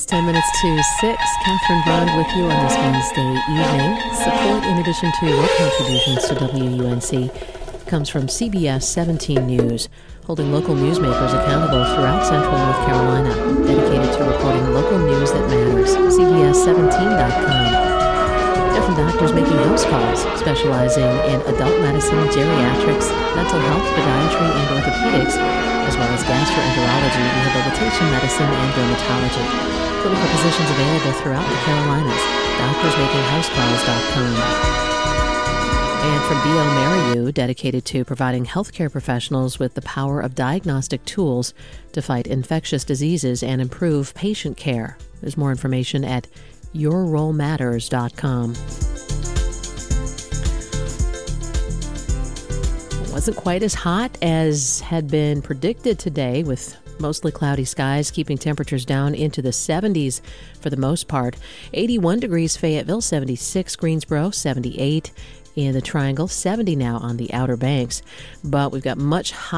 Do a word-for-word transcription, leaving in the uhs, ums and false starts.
ten minutes to six. Catherine Bond with you on this Wednesday evening. Support, in addition to your contributions to W U N C, comes from C B S seventeen News, holding local newsmakers accountable throughout central North Carolina, dedicated to reporting local news that matters. C B S seventeen dot com. Different doctors making house calls, specializing in adult medicine, geriatrics, mental health, podiatry, and orthopedics, as well as gastroenterology, rehabilitation medicine, and dermatology. Clinical positions available throughout the Carolinas. doctors making house calls dot com. And from B O Mariu, dedicated to providing healthcare professionals with the power of diagnostic tools to fight infectious diseases and improve patient care. There's more information at your role matters dot com. It wasn't quite as hot as had been predicted today, with mostly cloudy skies, keeping temperatures down into the seventies for the most part. eighty-one degrees Fayetteville, seventy-six Greensboro, seventy-eight in the Triangle, seventy now on the Outer Banks. But we've got much hotter